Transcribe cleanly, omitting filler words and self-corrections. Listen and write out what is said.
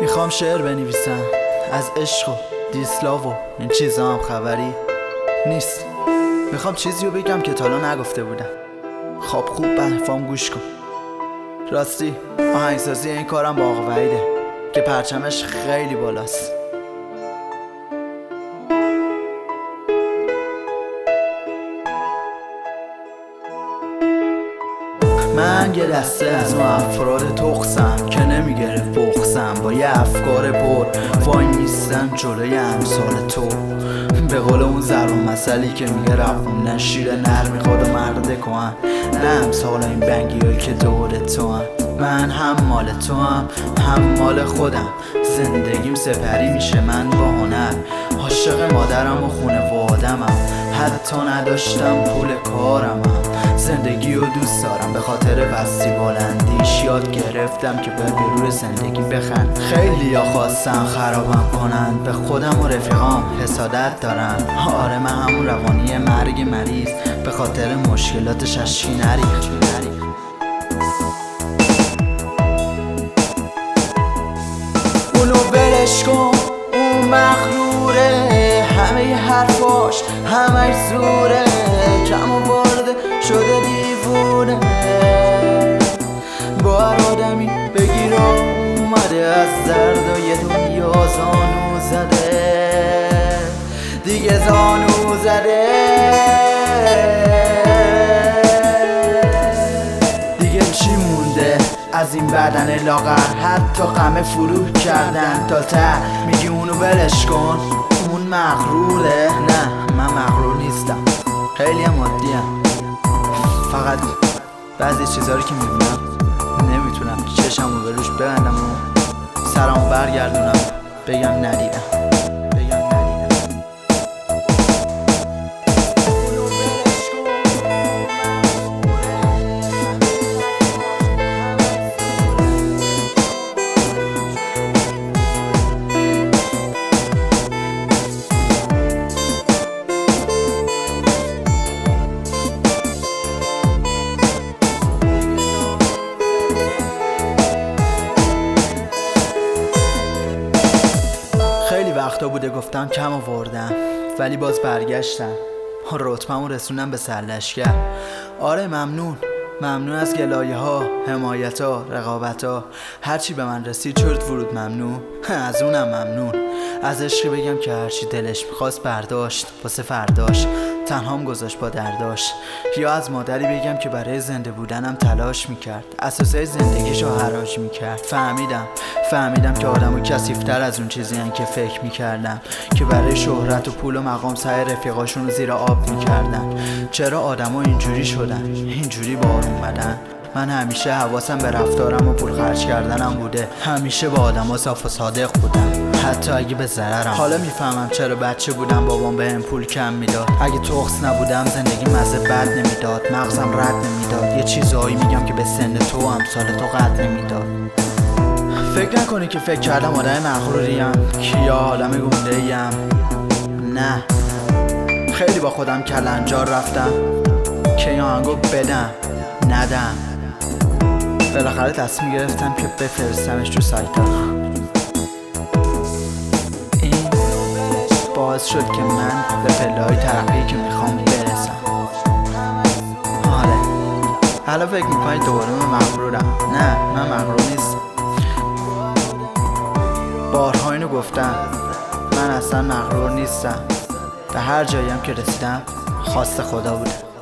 میخوام شعر بنویسم از عشق و دیسلاو و این چیزا هم خبری نیست. میخوام چیزی رو بگم که تا حالا نگفته بودم. خوب به حرفام گوش کن. راستی آهنگسازی این کارم با آقا وحیده که پرچمش خیلی بالاست. من یه دسته از اون افراد تخصم که نمیگرفت بخصم، با یه افکار پر وای نیستن جلوی امثال تو. به قول اون ضرب المثلی که میگه رقم شیر نر میخواد و مرده کن، نه امثال این بنگی هایی که دور تو هم. من هم مال تو هم مال خودم. زندگیم سپری میشه من با هنر، عاشق مادرم و خونوادمم. حتی نداشتم پول کارم، زندگی رو دوست دارم. به خاطر بستی بلندیش یاد گرفتم که باید به روی زندگی بخند. خیلی ها خواستن خرابم کنن، به خودم و رفیقام حسادت دارم. آره من همون روانی مرگ مریض، به خاطر مشکلاتش از چی نریخ. اونو برش کن، اون مغروره، همه حرفاش همه زوره. کم و برده شده دیوونه، با هر آدمی بگیر اومده. از درد و یه دنیا زانو زده، دیگه زانو زده. دیگه چی مونده از این بدن لاغر؟ حتی غم فرو کردن تا ته. میگی اونو ولش کن، اون مغروره. نه من مغرور نیستم، خیلی هم عادیم. فقط بعضی چیزها رو که میبینم نمیتونم چشمو به روش ببندم و سرمو برگردونم بگم ندیدم. خیلی وقتا بوده گفتم کم آوردم، ولی باز برگشتم. رتبه‌مو رسونم به سرلشکر. آره ممنون از گلایه ها، حمایت ها، رقابت ها. هرچی به من رسید شد ورود ممنون. از اونم ممنون. از عشقی بگم که هرچی دلش میخواست برداشت واسه فرداش، تنهام گذاشت با درداش. یا از مادری بگم که برای زنده بودنم تلاش میکرد، اساسای زندگیشو حراج میکرد. فهمیدم که آدمو کثیف‌تر از اون چیزی هن که فکر میکردم، که برای شهرت و پول و مقام سعی رفیقاشونو زیر آب میکردن. چرا آدما اینجوری شدن؟ اینجوری بار اومدن؟ من همیشه حواسم به رفتارم و پول خرج کردنم بوده. همیشه با آدما صاف و صادق بودم، حتی اگه به ضررم. حالا میفهمم چرا بچه بودم بابام بهم پول کم میداد. اگه تخص نبودم زندگی مزه بد نمیداد، مغزم رد نمیداد. یه چیزایی میگم که به سن تو و امثال تو قد نمیداد. فکر نکنی که فکر کردم آدم مغروریم که یا آدم گنده‌ایم. نه، خیلی با خودم کلنجار رفتم که این آهنگو بدم ندم. بالاخره تصمیم گرفتم که بفرستمش تو سایت ها. این باعث شد که من به پله‌های ترقی که میخوام برسم. آره حالا فکر میکنی دوباره من مغرورم؟ نه من مغرور نیستم. بارها اینو گفتم، من اصلا مغرور نیستم. به هر جاییم که رسیدم خواست خدا بوده.